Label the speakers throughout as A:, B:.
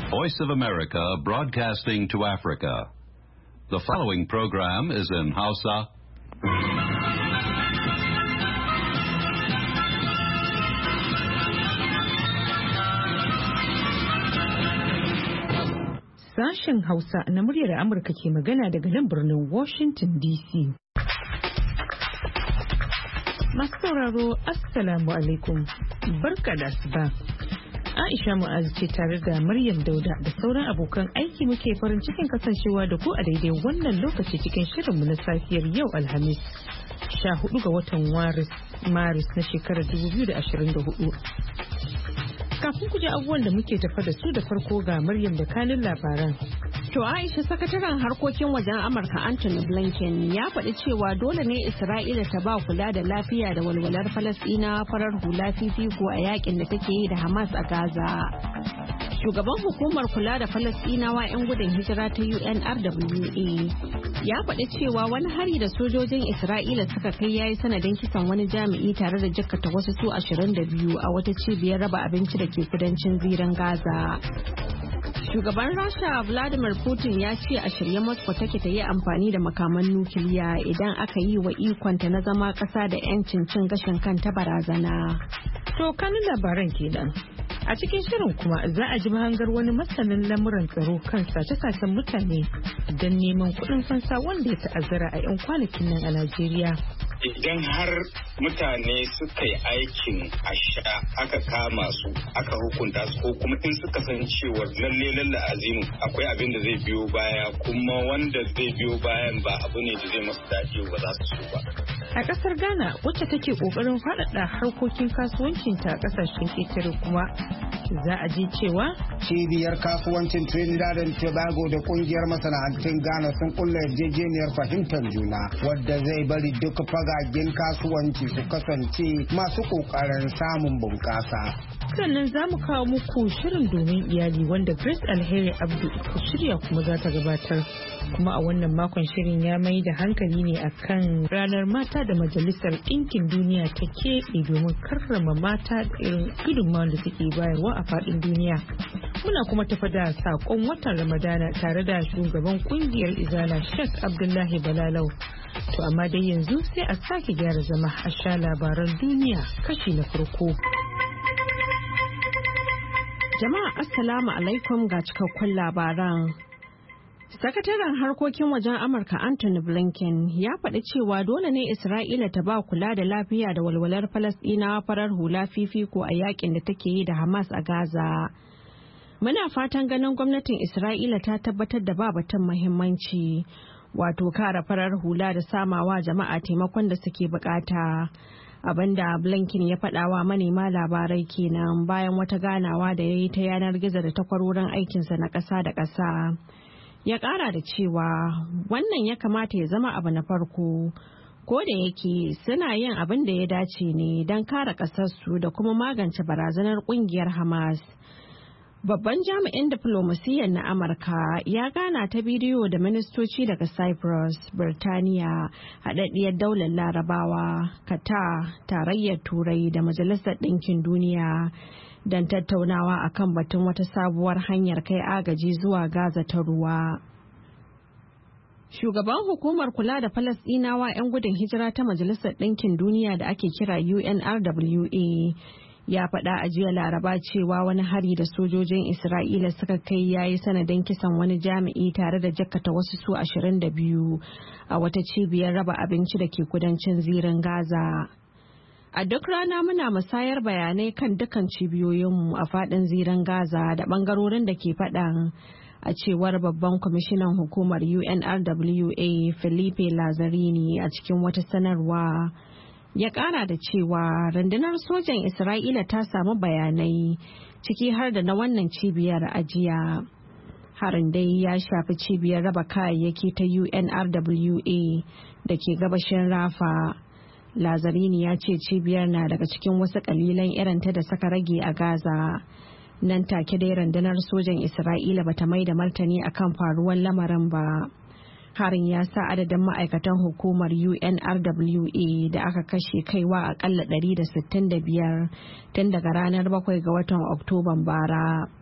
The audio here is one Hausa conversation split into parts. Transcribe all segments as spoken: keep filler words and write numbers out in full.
A: Voice of America broadcasting to Africa. The following program is in Hausa.
B: Sashen Hausa na muryar Amurka ke magana daga nan birnin Washington D C. Masu sauraro, Assalamu alaikum. Barka da asuba. Aisha Mu'azu ce tare da Maryam Dauda da sauran abokan aiki muke farin cikin kasancewa da ku a daidai wannan lokaci cikin shirinmu na safiyar yau Alhamis. sha hudu ga watan Maris na shekarar dubu biyu da ashirin da hudu. Kafin ku ji abubuwan da muke tafa da su da farko ga Maryam da kanin labaran.
C: To Aisha, sakataren harkokin wajen Amurka Anthony Blinken ya faɗi cewa dole ne Isra'ila ta ba kula da lafiya da walwalar Falasɗinawa farar hula fifiko a yakin da take yi da Hamas a Gaza. Shugaban hukumar kula da Falasɗinawa 'yan gudun hijira ta U N R W A ya faɗi cewa wani hari da sojojin Isra'ila suka kai ya yi sanadin kisan wani jami'i tare da jikkata wasu su ashirin da biyu a wata cibiyar raba abinci da ke kudancin zirin Gaza. Shugaban Rasha Vladimir Putin ya ce a shirye Moscow take ta yi amfani da makaman nukiliya idan aka yi wa ikonta na zama ƙasa da 'yancin cin gashin kanta barazana.
B: To kanin labaran kenan. A cikin shirin kuma za a ji mahangar wani masanin lamuran tsaro kan sace-sacen mutane don neman kuɗin fansa wanda ya ta'azzara a 'yan kwanakin nan a Najeriya.
D: Idan har mutane suka yi aikin asha aka kama su aka hukunta su ko kuma in suka san cewa lalle lalle azimu akwai abin da zai biyo baya kuma wanda zai biyo bayan ba abu ne da zai masu daɗi ba za su so ba.
B: A ƙasar Ghana wacce take ƙoƙarin faɗaɗa harkokin kasuwancinta a ƙasashen ƙetare kuma za a ji cewa
E: cibiyar kasuwancin Trinidad and Tobago da ƙungiyar masana'antun Ghana sun kulla yarjejeniyar fahimtar juna wadda zai bari duk fagagen kasuwanci su kasance masu ƙoƙarin samun bunƙasa.
B: Sannan za mu kawo muku shirin domin iyali wanda Grace Alheri Abdu ta shirya kuma za ta gabatar. Kuma a wannan makon shirin ya mai da hankali ne akan ranar mata da Majalisar Ɗinkin Duniya ta keɓe domin karrama mata da irin gudunmawar da suke bayarwa a faɗin duniya. Muna kuma tafa da saƙon watan Ramadana tare da shugaban ƙungiyar Izala Sheikh Abdullahi Balalau. To amma dai yanzu sai a sake gyara zama a sha labaran duniya kashi na farko.
C: Jama'a Assalamu alaikum ga cikakkun labaran. Sakataren harkokin wajen Amurka Anthony Blinken ya faɗi cewa dole ne Isra'ila ta ba kula da lafiya da walwalar Falasɗinawa farar hula fifiko a yakin da take yi da Hamas a Gaza. Muna fatan ganin gwamnatin Isra'ila ta tabbatar da ba batun muhimmanci, wato kare farar hula da samawa jama'a taimakon da suke bukata. Abinda Blinken ya faɗawa manema labarai kenan bayan wata ganawa da ya yi ta yanar gizo da takwarorin aikinsa na ƙasa da ƙasa. Ya ƙara da cewa wannan ya kamata ya zama abu na farko, ko da yake suna yin abin da ya dace ne don kare ƙasarsu da kuma magance barazanar ƙungiyar Hamas. Babban jami'in diflomasiyyar na Amurka ya gana ta bidiyo da ministoci daga Cyprus, Birtaniya, haɗaɗɗiyar daular Larabawa, Qatar, Tarayyar Turai da Majalisar Ɗinkin Duniya don tattaunawa akan batun wata sabuwar hanyar kai agaji zuwa Gaza ta ruwa. Shugaban hukumar kula da Falasɗinawa 'yan gudun hijira ta Majalisar Ɗinkin Duniya da ake kira U N R W A ya faɗa a jiya Laraba cewa wani hari da sojojin Isra'ila suka kai ya yi sanadin kisan wani jami'i tare da jakkata wasu su ashirin da biyu a wata cibiyar raba abinci da ke kudancin zirin Gaza. A duk rana muna musayar bayanai kan dukkan cibiyoyinmu a faɗin zirin Gaza da ɓangarorin da ke faɗan, a cewar babban kwamishinan hukumar U N R W A Felipe Lazzarini a cikin wata sanarwa. Ya ƙara da cewa rundunar sojan Isra'ila ta samu bayanai ciki har da na wannan cibiyar ajiya. Harin dai ya shafi cibiyar raba kayayyaki ta U N R W A da ke gabashin Rafa. Lazzarini ya ce cibiyar na daga cikin wasu kalilan irinta da suka rage a Gaza. Nan take dai rundunar sojan Isra'ila bata mai da martani akan faruwar lamarin ba. Harin ya sa adadin ma'aikatan hukumar U N R W A da aka kashe kaiwa akalla ɗari da sittin da biyar tun daga ranar bakwai ga watan Oktoban bara.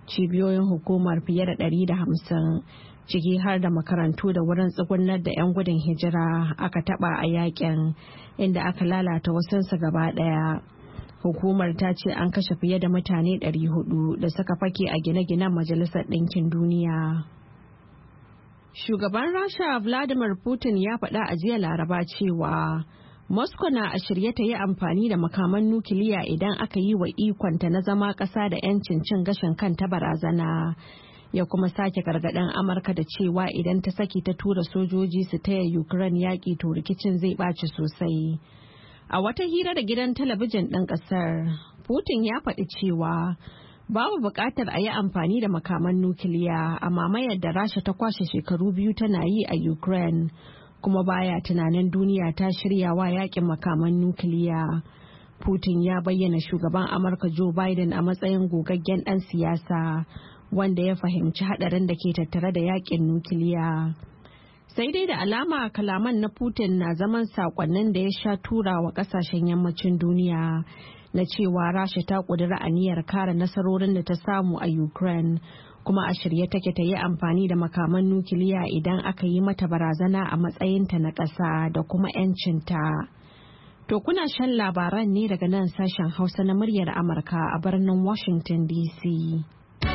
C: cibiyoyin hukumar fiye da ɗari da hamsin ciki har da makarantu da wurin tsugunar da 'yan gudun hijira aka taba a yakin, inda aka lalata wasansu gaba daya. Hukumar ta ce an kashe fiye da mutane ɗari hudu da suka fake a gine-ginen Majalisar Ɗinkin Duniya. Shugaban Rasha Vladimir Putin ya faɗa a jiya Laraba cewa Moscow na a shirye ta yi amfani da makaman nukiliya idan aka yi wa ikonta na zama ƙasa da 'yancin cin gashin kanta barazana. Ya kuma sake gargaɗin Amurka da cewa idan ta saki ta tura sojoji su taya Ukraine yaƙi to rikicin zai ɓaci sosai. A wata hira da gidan talabijin ɗin ƙasar, Putin ya faɗi cewa babu buƙatar a yi amfani da makaman nukiliya a mamayar da Rasha ta kwashe shekaru biyu tana yi a Ukraine, kuma baya tunanin duniya ta shirya wa yaƙin makaman nukiliya. Putin ya bayyana shugaban Amurka Joe Biden a matsayin gogaggen ɗan siyasa wanda ya fahimci haɗarin da ke tattare da yaƙin nukiliya. Sai dai da alama kalaman na Putin na zaman sakonnin da ya sha tura wa kasashen yammacin duniya na cewa Rasha ta ƙudiri aniyar kare nasarorin da ta samu a Ukraine, kuma a shirye take ta yi amfani da makaman nukiliya idan aka yi mata barazana a matsayinta na ƙasa da kuma 'yancinta. To kuna shan labaran ne daga nan sashen Hausa na muryar Amurka a birnin Washington D C.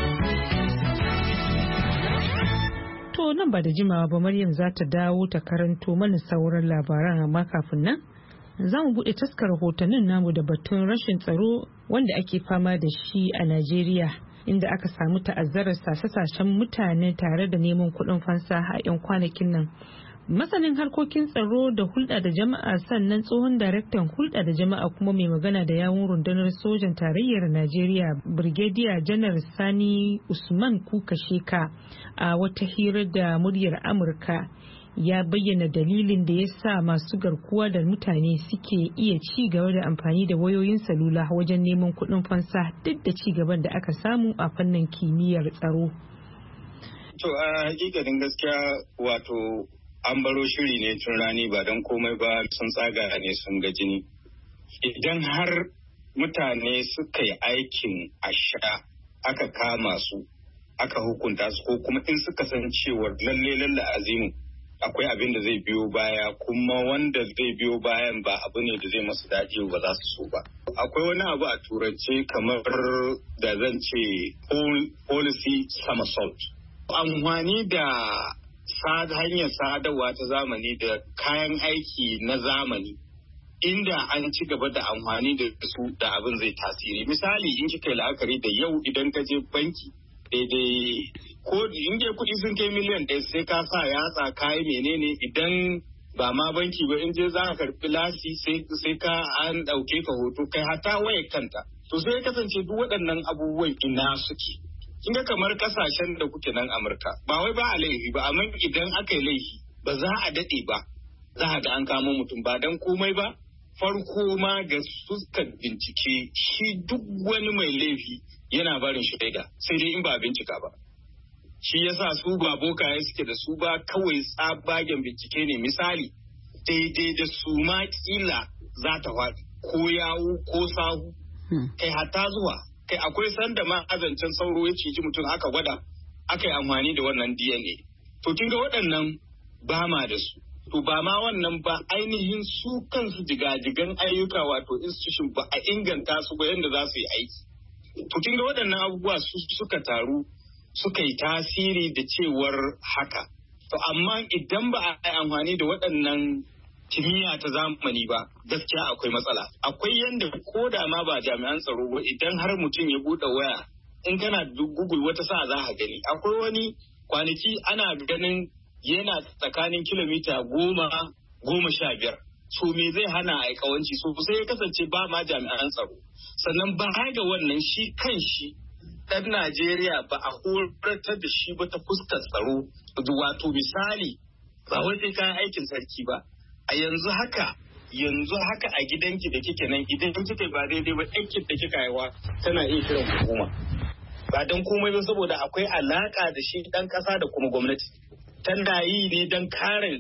B: To nan ba da jimawa ba Maryam za ta dawo ta karanto mana sauran labaran, amma kafin nan za mu buɗe taskar rahotannin namu da batun rashin tsaro wanda ake fama da shi a Najeriya, inda aka samu ta'azzarar sace-sacen mutane tare da neman kuɗin fansa a 'yan kwanakin nan. Masanin harkokin tsaro da hulɗa da jama'a sannan tsohon daraktan hulɗa da jama'a kuma mai magana da yawun rundunar sojan tarayyar Najeriya Brigadier Janar Sani Usman Kuka Sheka a wata hira da muryar Amurka ya bayyana dalilin da ya sa masu garkuwa da mutane suke iya ci gaba da amfani da wayoyin salula wajen neman kuɗin fansa duk da ci gaban da aka samu a fannin kimiyyar tsaro.
D: To a hakikanin gaskiya wato an baro shiri ne tun rani ba don komai ba, sun tsaga ne sun ga jini. Idan har mutane suka yi aikin asha aka kama su aka hukunta su, ko kuma in suka san cewar lalle lalle azimu akwai abin da zai biyo baya, kuma wanda zai biyo bayan ba abu ne da zai masu daɗi ba za su so ba. Akwai wani abu a turance kamar da zan ce policy somersault. Amfani da hanyar sadarwa ta zamani da kayan aiki na zamani, inda an ci gaba da amfani da su da abin zai tasiri. Misali, in kika yi la'akari da yau idan ka je banki daidai ko in dai kuɗi sun kai miliyan ɗaya sai ka sa yatsa kayi menene, idan ba ma banki ba in je za ka karɓi lasi sai ka an ɗauke ka hoto kai hata wayar kanta. To sai kasance duk waɗannan abubuwan ina suke. Kin ga kamar kasashen da kuke nan Amurka ba wai ba a laifi ba, amma idan aka yi laifi ba za a daɗe ba za a ga an kamo mutum ba dan komai ba. Farko ma ga suka bincike shi duk wani mai laifi yana barin shaida sai dai in ba bincika ba. Shi yasa su ba bokaye suke da su ba, kawai tsabagen bincike ne. Misali daidai da su ma kila za ta faɗi ko yawu ko sahu kai hata zuwa kai akwai sanda ma azancen sauro ya ciji mutum aka gwada aka yi amfani da wannan D N A. To kin ga waɗannan ba ma da su. To ba ma wannan ba, ainihin su kansu jigajigan ayyuka wato institution ba a inganta su ba yadda za su yi aiki. To kin ga waɗannan abubuwa su suka taru suka yi tasiri da cewar haka. To amma idan ba a yi amfani da waɗannan kimiyya ta zamani ba, gaskiya akwai matsala. Akwai yanda ko da ma ba jami'an tsaro ba, idan har mutum ya buɗe waya in kana Google wata sa za ka gani. Akwai wani kwanaki ana ganin yana tsakanin kilomita goma goma sha biyar. So me zai hana a kawanci? So sai ya kasance ba ma jami'an tsaro. Sannan ba ga wannan shi kan shi ɗan Najeriya ba a horatar da shi ba ta fuskar tsaro. Wato misali ba wai sai kayan aikin sarki ba. A yanzu haka yanzu haka a gidanki da kike nan idan kike ba daidai ba aikin da kika haihuwa tana iya kiran hukuma. Ba don komai ba saboda akwai alaka da shi ɗan ƙasa da kuma gwamnati. Tana yi ne don kare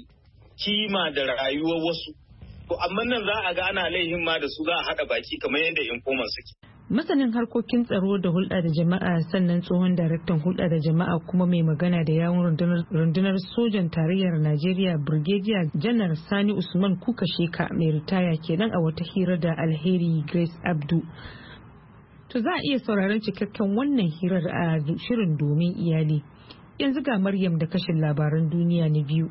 D: kima da rayuwar wasu. To amma nan za a ga ana laihin ma da su za a haɗa baki kamar yadda informers suke.
B: Masanin harkokin tsaro da hulɗa da jama'a sannan tsohon daraktan hulɗa da jama'a kuma mai magana da yawun rundunar sojan tarayyar Najeriya Brigadier Janar Sani Usman Kuka Sheka mai ritaya kenan a wata hira da Alheri Grace Abdu. To za a iya sauraron cikakken wannan hirar a shirin domin iyali. Yanzu ga Maryam da kashin labaran duniya na biyu.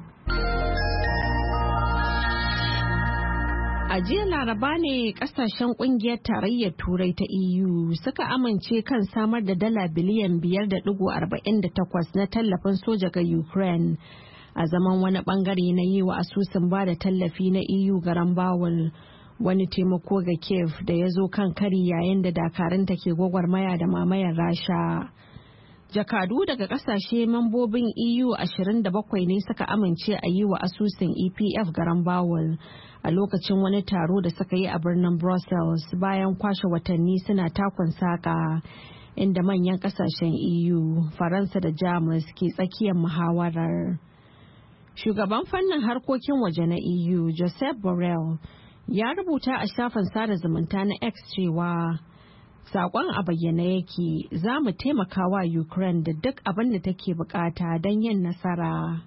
C: A jiya Laraba ne kasashen kungiyar tarayyar Turai ta E U suka amince kan samar da dala biliyan biyar da digo arba'in da takwas na tallafin soja ga Ukraine a zaman wani bangare na yi wa asusun ba da tallafi na E U garan bawul, wani taimako ga Kiev da ya zo kan kari yayin da dakarunta ke gwagwarmaya da mamayar Rasha. Jakadu daga kasashe mambobin E U ashirin da bakwai ne suka amince a yi wa asusun E P F garan bawul a lokacin wani taro da suka yi a birnin Brussels bayan kwashe watanni suna takun saka, inda manyan kasashen E U, Faransa da Jamus ke tsakiyar muhawarar. Shugaban fannin harkokin waje na E U, Joseph Borrell, ya rubuta a shafin sada zumunta na X cewa saƙon a bayyane yake, za mu taimaka wa Ukraine da duk abin da take bukata don yin nasara.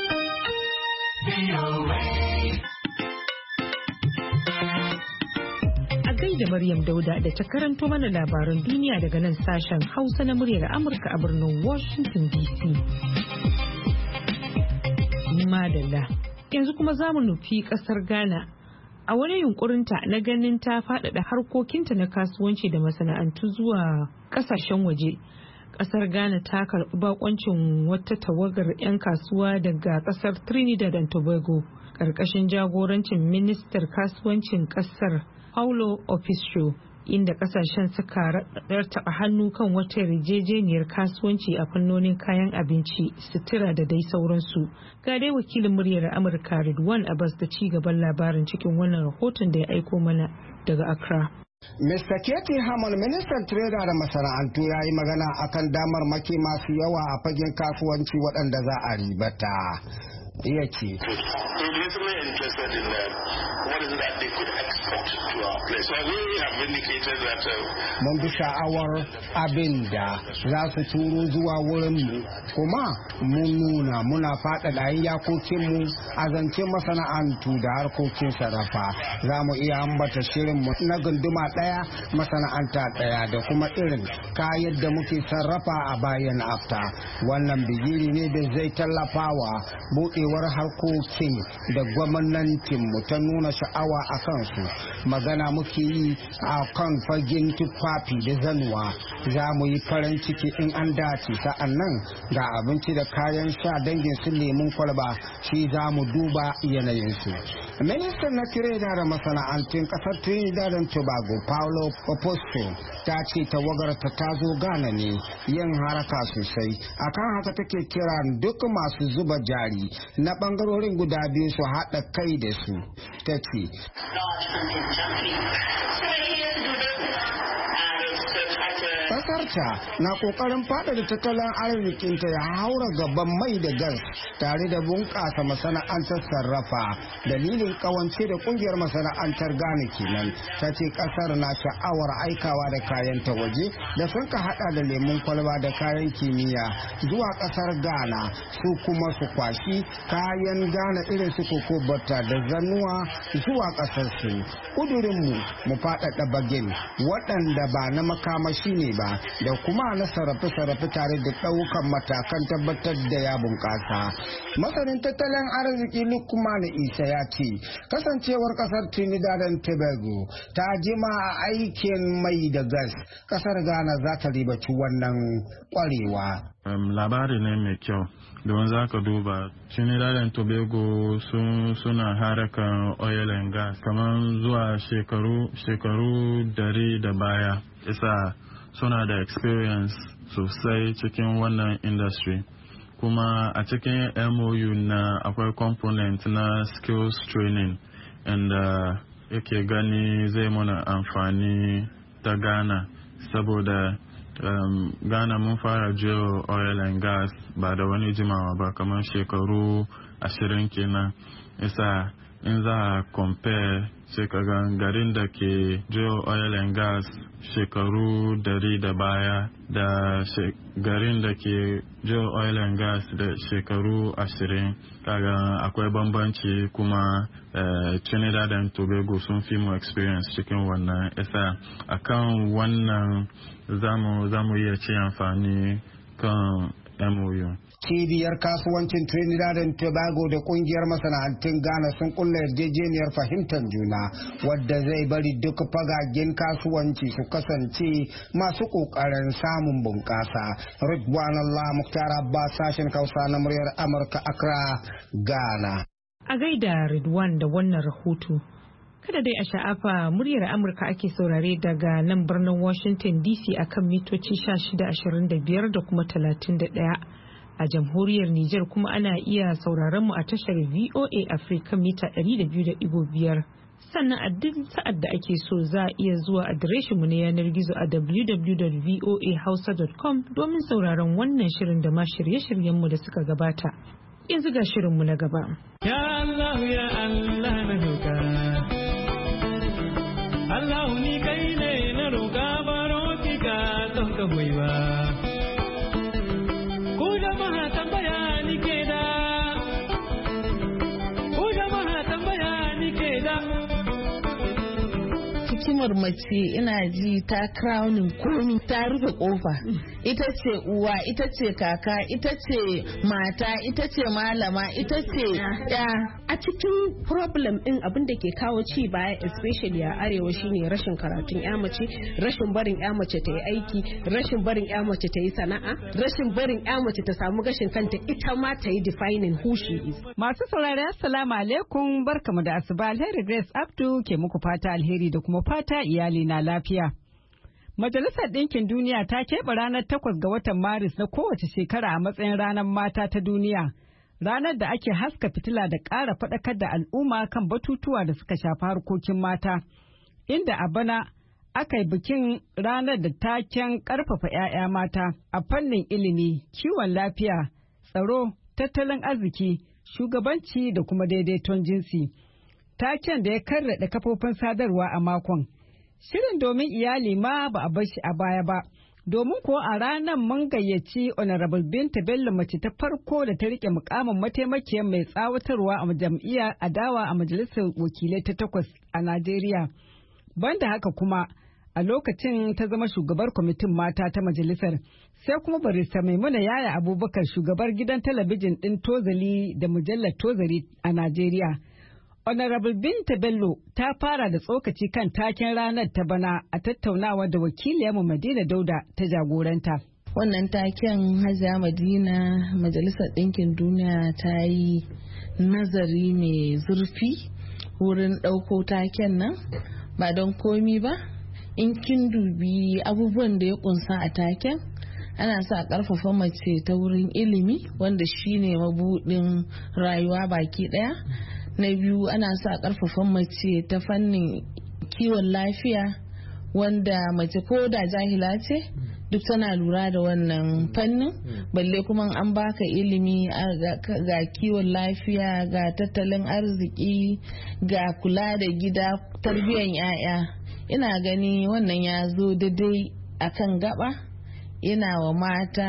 B: Da Maryam Dauda da ta karanto mana labaran duniya daga nan sashen Hausa na muryar Amurka a birnin Washington D C. Madalla. Yanzu kuma za mu nufi kasar Ghana. A wani yunkurinta na ganin ta faɗaɗa harkokinta na kasuwanci da masana'antu zuwa ƙasashen waje. Kasar Ghana ta karɓi bakoncin wata tawagar 'yan kasuwa daga kasar Trinidad and Tobago ƙarƙashin jagorancin ministar kasuwancin ƙasar Paulo Opisho, inda kasashen suka rattaba hannu kan wata yarjejeniyar kasuwanci a fannonin kayan abinci, sutura da dai sauransu. Ga dai wakilin muryar Amurka Ridwan Abbas da ci gaban labarin cikin wannan rahoton da ya aiko mana daga Accra.
E: Mister Katie Hammond, ministan Tireda da masana'antu, ya yi magana akan damar maki masu yawa a fagen kasuwanci waɗanda za a ribata. Iya ce. Mun bi sha'awar abin da za su turo zuwa wurinmu, kuma mun nuna muna faɗaɗa iyakokinmu a zance masana'antu da harkokin sarrafa. Za mu iya ambata shirinmu na gunduma ɗaya, masana'anta ɗaya da kuma irin kayan da muke sarrafa a bayan afta. Wannan bigiri ne da zai tallafawa buɗewar harkokin da gwamnatinmu ta nuna sha'awa a kansu. Magana muke yi a kan fagen tufafi da zanuwa. Za mu yi farin ciki in an dace, sa'an nan ga abinci da kayan sha dangin su lemun kwalba, shi za mu duba yanayinsu. Ministan na Tireda da masana'antun kasar Trinidad and Tobago, Paulo Opisho, ta ce tawagarta ta zo Ghana ne yin haraka sosai. Akan haka take kira duk masu zuba jari na bangarorin guda biyu su haɗa kai da su. Ta ce kasarta na kokarin faɗaɗa tattalin arzikinta ya haura gaban mai da gas tare da bunƙasa masana'antar sarrafa. Dalilin kawance da kungiyar masana'antar Ghana kenan. Ta ce kasar na sha'awar aikawa da kayan ta waje da sun ka hada da lemun kwalba da kayan kimiyya zuwa kasar Ghana, su kuma su kwashi kayan Ghana irin su koko bata da zanuwa zuwa kasar su. Kudurinmu mu faɗaɗa bagin waɗanda ba na makamashi ne ba da kuma na sarrafe-sarrafe tare da ɗaukan matakan tabbatar da ya bunƙasa. Masanin tattalin arziki Lukman Isa ya ce kasancewar kasar Trinidad and Tobago ta jima a aikin mai da gas, kasar Ghana za ta ribaci wannan kwarewa.
F: Um, labari ne mai kyau don za ka duba Trinidad and Tobago sun suna harakan oil and gas kamar zuwa shekaru shekaru dari da baya, isa suna da experience sosai cikin wannan industry. Kuma a cikin M O U na akwai component na skills training, inda yake gani zai mana amfani ta Ghana saboda um, Ghana mun fara jiyo oil and gas ba da wani jimawa ba, kamar shekaru ashirin kenan. Isa in za a compare sai ka ga garin da ke drill oil and gas shekaru dari da baya da garin da ke drill oil and gas da shekaru ashirin kaga akwai bambanci kuma uh, Trinidad and Tobago sun fi mu experience cikin wannan isa akan wannan zamu zamu iya ci amfani kan M O U.
E: Cibiyar kasuwancin Trinidad and Tobago da kungiyar masana'antun Ghana sun kulla yarjejeniyar fahimtar juna wadda zai bari duk fagagen kasuwanci su kasance masu kokarin samun bunƙasa. Ridwan Allah Mukhtar Abbas, sashen Hausa na muryar Amurka, Accra, Ghana.
B: A gaida Ridwan da wannan rahoto. Kada dai a sha'afa, muryar Amurka ake saurare daga nan birnin Washington D C akan mitoci shida ashirin da biyar da kuma talatin da ɗaya. A jamhuriyar Nijar kuma ana iya sauraron mu a tashar V O A Africa mita ɗari da biyu da ɗigo biyar. Sannan a duk sa'ad da ake so za a iya zuwa adireshin mu na yanar gizo a w w w dot voa hausa dot com domin sauraron wannan shirin da ma shirye-shiryen mu da suka gabata. Yanzu ga shirin mu na gaba.
G: Ya Allah ya Allah na roƙa. Allah ni kai ne na roƙa baro ki ka don ka hoiwa.
H: hikimar mace ina ji ta crowning komi ta rufe kofa ita ce uwa ita ce kaka ita ce mata ita ce malama ita ce ya
I: a cikin problem din abin da ke kawo ci baya especially a arewa shine rashin karatun ya mace rashin barin ya mace ta yi aiki rashin barin ya mace ta yi sana'a rashin barin ya mace ta samu gashin kanta ita ma ta yi defining who she is.
J: Masu saurari assalamu alaikum barkamu da asuba, Alheri Grace Abdu ke muku fata alheri da kuma fata iyali na lafiya. Majalisar Ɗinkin Duniya ta keɓe ranar takwas ga watan Maris na kowace shekara a matsayin ranar mata ta duniya. Ranar da ake haska fitila da ƙara faɗakar da al'umma kan batutuwa da suka shafi harkokin mata. Inda a bana aka yi bikin ranar da taken ƙarfafa 'ya'ya mata a fannin ilimi, kiwon lafiya, tsaro, tattalin arziki, shugabanci da kuma daidaiton jinsi. Taken da ya karraɗe kafofin sadarwa a makon. Shirin domin iyali ma ba a bar shi a baya ba. Domin kuwa a ranar mun gayyaci Honorable Binta Bello, mace ta farko da ta rike mukamin mataimakiyar mai tsawatarwa a jam'iyyar adawa a majalisar wakilai ta takwas a Najeriya. Banda haka kuma a lokacin ta zama shugabar kwamitin mata ta majalisar. Sai kuma barista Maimuna Yaya Abubakar, shugabar gidan talabijin ɗin Tozali da mujallar Tozali a Najeriya. Honorable Binta Bello ta fara da tsokaci kan taken ranar ta bana a tattaunawa da wakiliyarmu Madina Dauda ta jagoranta.
H: Wannan taken Hajiya Madina, Majalisar Ɗinkin Duniya ta yi nazari mai zurfi wurin ɗauko taken nan ba don komi ba. In kin dubi abubuwan da ya kunsa a taken, ana sa ƙarfafa mace ta wurin ilimi wanda shine mabuɗin rayuwa baki ɗaya. Na biyu, ana sa ƙarfafa mace ta fannin kiwon lafiya wanda mace ko da jahila ce duk tana lura da wannan fannin, balle kuma an baka ilimi ga kiwon lafiya, ga tattalin arziki, ga kula da gida, tarbiyyar 'ya'ya. Ina gani wannan ya zo daidai akan gaba. Ina wa mata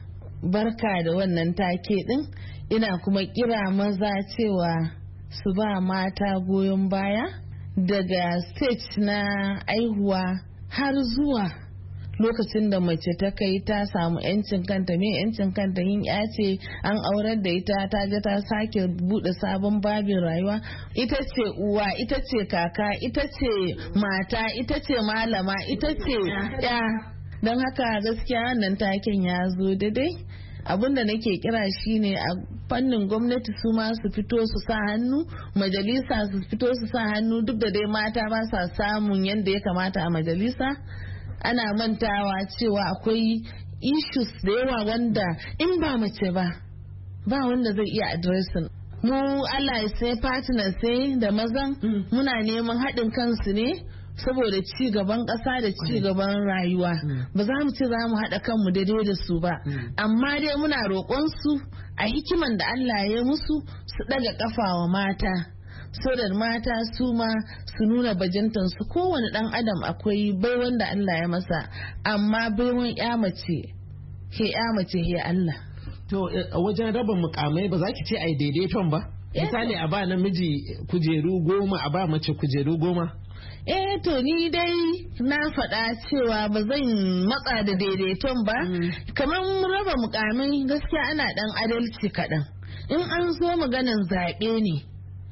H: barka da wannan take din, ina kuma kira maza cewa su ba mata goyon baya daga stage na aihuwa har zuwa lokacin da mace ta kai ta samu yancin kanta. Me yancin kanta? Yin ya ce an aurar da ita, ta je ta sake bude sabon babin rayuwa. Ita ce uwa, ita ce kaka, ita ce mata, ita ce malama, ita ce ya. Don haka gaskiya nan taken ya zo daidai. Abin da nake kira shine a fannin gwamnati su ma su fito su sa hannu, majalisa su fito su sa hannu, duk da dai mata ba sa samun yadda ya kamata a majalisa. Ana mantawa cewa akwai issues da yawa wanda in ba mace ba ba wanda zai iya addressing. Mu Allah ya sai partner sai da mazan muna neman haɗin kansu ne saboda ci gaban ƙasa da ci gaban rayuwa. Ba za mu ce za mu haɗa kanmu daidai da su ba, amma dai muna roƙon su a hikiman da Allah ya musu su ɗaga ƙafa wa mata, so da mata su ma su nuna bajintansu. Kowane dan adam akwai baiwan da Allah ya masa, amma baiwan ya mace he ya mace he Allah.
K: To a wajen raba mukamai ba za ki ce ai daidaiton ba? Misali a ba namiji kujeru goma a ba mace kujeru goma?
H: Eh to ni dai na faɗa cewa ba zan matsa da daidaiton ba. Kamar raba mukamai gaskiya ana dan adalci kaɗan. In an zo maganin zaɓe ne,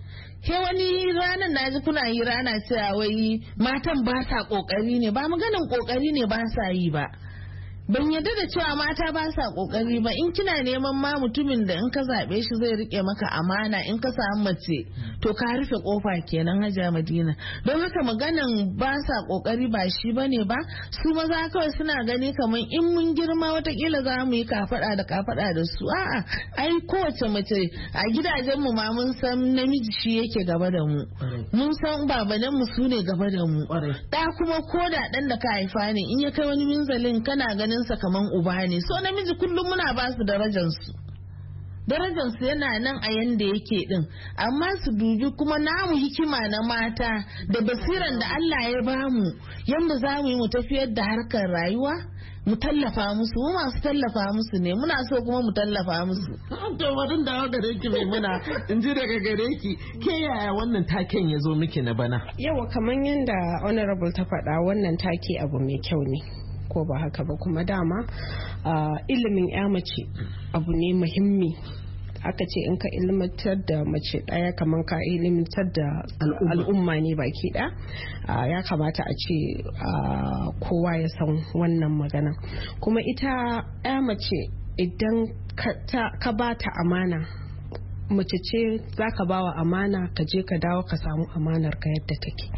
H: ke wani ranar na ji kuna yi rana cewa wai matan ba sa ƙoƙari ne, ba maganin ƙoƙari ne ba sa yi ba. Ban yarda da cewa mata ba sa kokari ba. In kina neman ma mutumin da in ka zabe shi zai rike maka amana, in ka samu mace to ka rufe kofa kenan, Hajiya Madina. Don haka maganan ba sa kokari ba shi bane ba. Su maza kawai suna gani kamar in mun girma watakila za mu yi kafada da kafada da su. A'a, ai kowace mace a gidajen mu ma mun san namiji shi yake gaba da mu. Mun san babanan mu su ne gaba da mu. Da kuma ko da dan da ka haifa ne in ya kai wani minzalin kana ganin sa kaman uba ne. So namiji kullum muna ba su darajansu darajansu yana nan a yanda yake din, amma su dubi kuma namu hikima na mata da basiran da Allah ya bamu yanda za mu yi mu tafiyar da harkar rayuwa, mu tallafa musu. Mu masu tallafa musu ne, muna so kuma mu tallafa musu.
K: To wadan da gare ki mai muna in ji daga gare ki, ke yaya wannan taken ya zo miki na bana?
I: Yawa kaman yanda honorable ta faɗa, wannan take abu mai kyau ne, ko ba haka ba? Kuma dama uh, ilimin ya mace abu ne muhimmi. Aka ce in ka ilmantar da mace ɗaya kamar ka ilmantar da al'umma ne baki ɗaya. Uh, ya kamata a ce uh, kowa ya san wannan magana. Kuma ita ya mace idan ka ba ta amana, mace ce za ka ba wa amana, ka je ka dawo ka samu amanar ka yadda take.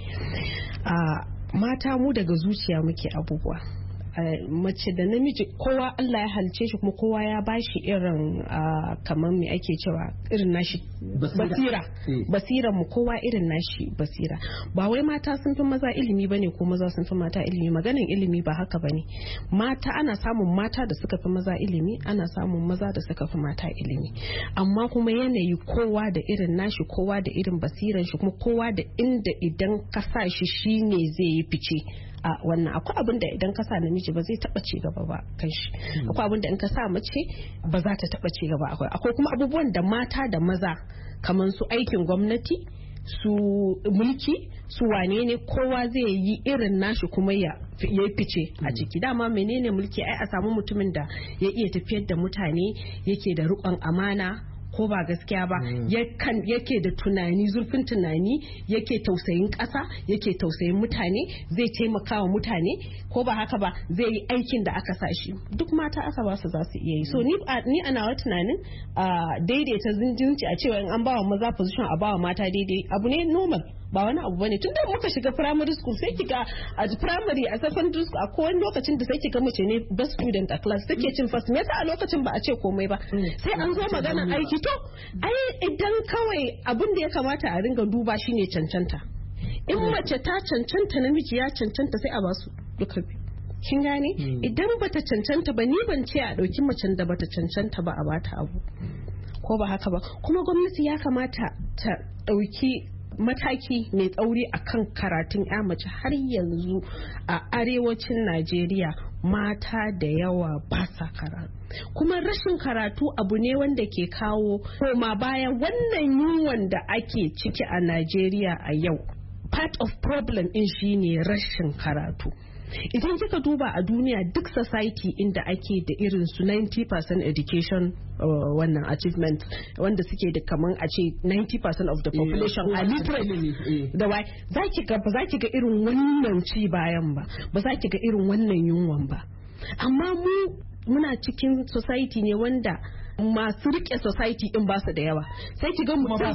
I: Uh, mata mu daga zuciya muke abubuwa. Uh, mace da namiji kowa Allah ya halice shi, kuma kowa ya bashi irin uh, kamar me ake cewa irin nashi basira basira mu kowa irin nashi basira. Ba wai mata sun fi maza ilimi bane ko maza sun fi mata ilimi. Maganin ilimi ba haka bane. Mata ana samun mata da suka fi maza ilimi, ana samun maza da suka fi mata ilimi, amma kuma yanayi kowa da irin nashi, kowa da irin basiran shi, kuma kowa da inda idan ka sa shi shine zai yi fice a wannan. Akwai abin da idan ka sa namiji ba zai taba ci gaba ba kan shi, akwai abin da in ka sa mace ba za ta taba ci gaba. Akwai akwai kuma abubuwan da mata da maza kamar su aikin gwamnati, su mulki, su wane ne, kowa zai yi irin nashi kuma ya ya fice a ciki. Dama menene mulki? Ai a samu mutumin da ya iya tafiyar da mutane, yake da riƙon amana, ko ba gaskiya ba, yake da tunani, zurfin tunani, yake tausayin ƙasa, yake tausayin mutane, zai taimaka wa mutane, ko ba haka ba, zai yi aikin da aka sa shi. Duk mata aka ba su za su iya yi. So ni a nawa tunanin daidaita zinjinci a cewa in an bawa maza position a bawa mata daidai abu ne normal, ba wani abu bane. Tun da muka shiga primary school sai kiga a primary a secondary school akwai wani lokacin da sai kiga mace ne best student a class take cin first. Me yasa a lokacin ba a ce komai ba? Sai an zo magana aiki. To ai idan kawai abin da ya kamata a ringa duba shine cancanta. In mace ta cancanta, namiji ya cancanta, sai a basu duka biyu. Kin gane? Idan bata cancanta ba, ni ban ce a dauki macen da bata cancanta ba a bata abu, ko ba haka ba? Kuma gwamnati ya kamata ta dauki mataki mai tsauri akan karatun ya mace. Har yanzu a arewacin Najeriya mata da yawa ba sa karatu, kuma rashin karatu abu ne wanda ke kawo koma baya wannan yunwan da ake ciki a Najeriya a yau. Part of problem in shine rashin karatu. Idan kika duba a duniya duk society inda ake da irin su ninety percent education uh, wannan achievement wanda suke da kaman a ce ninety percent of the population are literate, da wai zaki ga ba zaki ga irin wannan ci bayan ba, ba zaki ga irin wannan yunwan ba. Amma mu muna cikin society ne wanda masu rike society din ba su da yawa. Sai ki ga mutum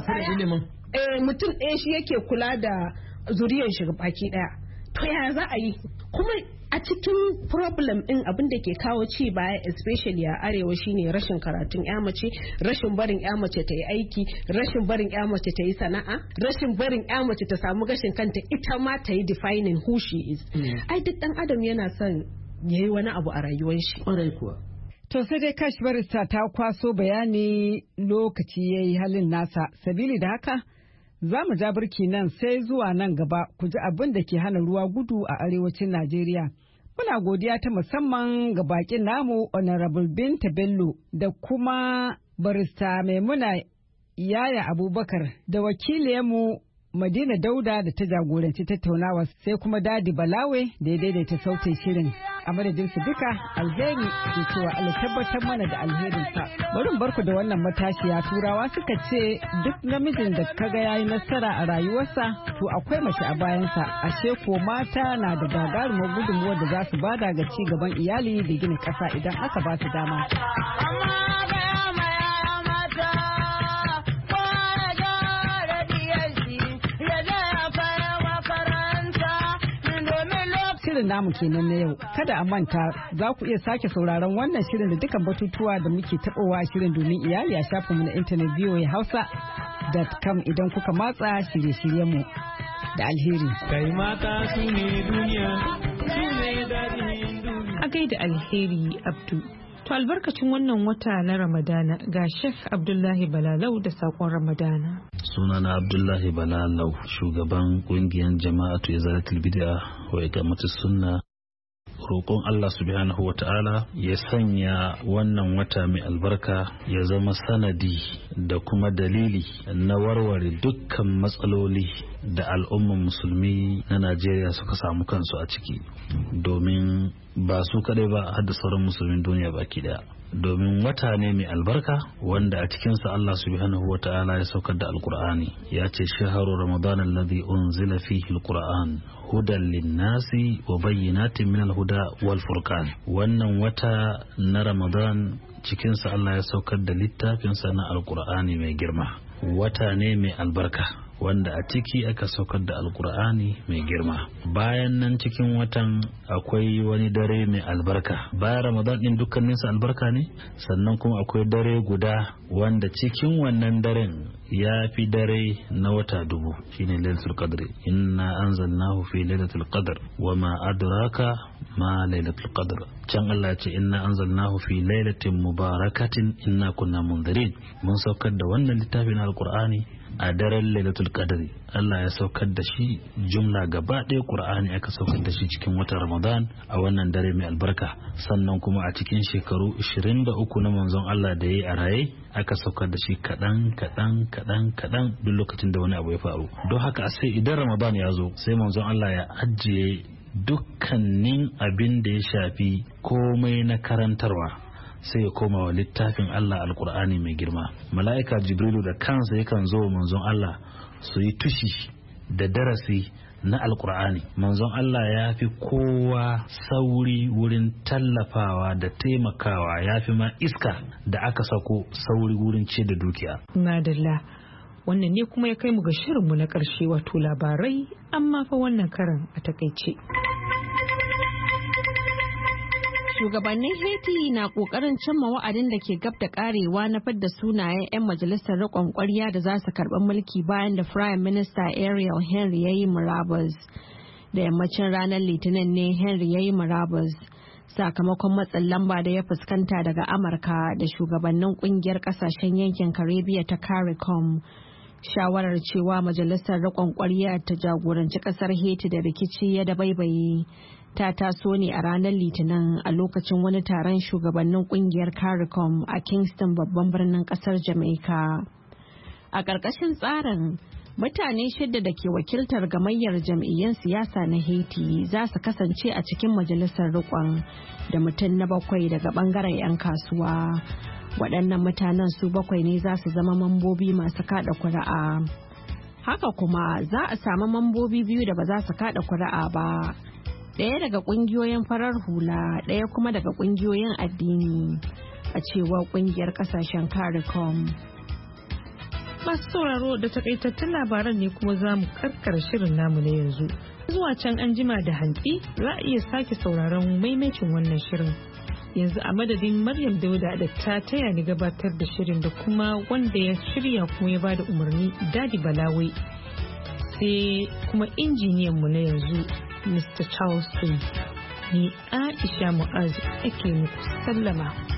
I: eh mutum ɗaya shi yake kula da zuriyar shi baki daya. To yaya za a yi? Kuma a cikin problem din abin da ke kawo ci baya especially a arewa shine rashin karatun ya mace, rashin barin ya mace ta yi aiki, rashin barin ya mace ta yi sana'a, rashin barin ya mace ta samu gashin kanta ita ma ta yi defining who she is. Ai duk dan adam yana son yayi wani abu a rayuwar shi.
K: Ƙwarai kuwa.
J: To sai dai Kash barista ta kwaso bayani lokaci yayi halin nasa. Sabili da haka Za mu ja birki nan sai zuwa nan gaba ku ji abin da ke hana ruwa gudu a arewacin Najeriya. Muna godiya ta musamman ga bakin namu Honorable Binta Bello da kuma Barista Maimuna Yaya Abubakar da wakiliyarmu Madina Dauda da ta jagoranci tattaunawa sai kuma Dadi Balawe da ya daidaita sautin shirin. A madadin su duka alheri ke cewa Allah tabbatar mana da alherinsa. Bari mu barku da wannan matashiya Turawa suka ce duk namijin da kaga yayi nasara a rayuwarsa to akwai mace a bayansa. Ashe ko mata na da gagarumar gudunmuwar da za su bada ga ci gaban iyali da gina ƙasa idan aka ba su dama. Shirin namu kenan na yau. Kada a manta za ku iya sake sauraron wannan shirin da dukkan batutuwa da muke taɓowa shirin domin iyali a shafinmu na intanet voa hausa dot com idan kuka matsa shirye-shiryenmu da alheri.
G: Kai mata su ne duniya, su ne daɗin duniya.
B: A gaida Alheri Abdu. To albarkacin wannan wata na Ramadana ga Sheikh Abdullahi Balalau da sakon Ramadana.
L: Sunana Abdullahi Balalau, shugaban kungiyar Jama'atu Izalatul Bid'a wa Iqamatus Sunna. Roƙon Allah subhanahu wa ta'ala ya sanya wannan wata mai albarka ya zama sanadi da kuma dalili na warware dukkan matsaloli da al'umman musulmi na Najeriya suka samu kansu a ciki, domin ba su kadai ba har da sauran musulmin duniya baki daya. Domin wata ne mai albarka wanda a cikinsa Allah subhanahu wa ta'ala ya saukar da alkur'ani, ya ce shaharu ramadan alladhi unzila fihi alquran hudan linnasi wa bayyinatin min alhuda wal furqan. Wannan wata na Ramadan cikinsa Allah ya saukar da littafinsa na alkur'ani mai girma. Wata ne mai albarka wanda a ciki aka saukar da alkur'ani mai girma. Bayan nan cikin watan akwai wani dare mai albarka. Bayan Ramadan din dukkaninsa albarka ne, sannan kuma akwai dare guda wanda cikin wannan daren ya fi dare na wata dubu, shine lailatul qadr. Inna anzalnahu fi lailatul qadr wa ma adraka ma lailatul qadr. Can Allah ya ce inna anzalnahu fi lailatin mubarakatin inna kunna munzirin. Mun saukar da wannan littafin alkur'ani a daren lailatul qadri. Allah ya saukar da shi jumla gaba ɗaya Qur'ani aka saukar da shi cikin watan Ramadan a wannan dare mai albarka. Sannan kuma a cikin shekaru ashirin da uku na manzon Allah da yayi a raye aka saukar da shi kaɗan kaɗan kaɗan kaɗan duk lokacin da wani abu ya faru. Don haka sai idan Ramadan ya zo sai manzon Allah ya ajiye dukkanin abin da ya shafi komai na karantarwa sai ya koma wa littafin Allah alkur'ani mai girma. Mala'ika Jibrilu da kansa yakan zo manzon Allah su yi tushi da darasi na alkur'ani. Manzon Allah ya fi kowa sauri wurin tallafawa da taimakawa, ya fi ma iska da aka sako sauri wurin ce da dukiya.
B: Madalla, wannan ne kuma ya kai mu ga shirinmu na ƙarshe wato labarai, amma fa wannan karan a takaice.
C: Shugabannin Haiti na kokarin cimma wa'adin da ke gab da karewa na fidda sunayen 'yan majalisar riƙon ƙwarya da za su karɓi mulki bayan da Prime Minister Ariel Henry ya yi murabus. Da yammacin ranar Litinin ne Henry ya yi murabus sakamakon matsin lamba da ya fuskanta daga Amurka da shugabannin ƙungiyar ƙasashen yankin Caribbean ta CARICOM. Shawarar cewa majalisar riƙon ƙwarya ta jagoranci ƙasar Haiti da rikici ya dabaibaye ta taso ne a ranar Litinin a lokacin wani taron shugabannin kungiyar CARICOM a Kingston, babban birnin kasar Jamaica. A ƙarƙashin tsarin, mutane shida da ke wakiltar gamayyar jam'iyyar siyasa na Haiti za su kasance a cikin majalisar riƙon da mutum na bakwai daga ɓangaren 'yan kasuwa. Waɗannan mutanen su bakwai ne za su zama mambobi masu kaɗa kuri'a. Haka kuma za a samu mambobi biyu da ba za su kaɗa kuri'a ba. Ɗaya daga ƙungiyoyin farar hula, ɗaya kuma daga ƙungiyoyin addini, a cewar ƙungiyar ƙasashen CARICOM.
B: Masu sauraro da takaitattun labaran ne kuma za mu karkara shirin namu na yanzu. Zuwa can an jima da hantsi za a iya sake sauraron maimacin wannan shirin. Yanzu a madadin Maryam Dauda da ta taya ni gabatar da shirin da kuma wanda ya shirya kuma ya bada umarni Dadi Balawe. Sai kuma injiniyan mu na yanzu Mister Charleston, ni Aisha Mu'az ake muku sallama.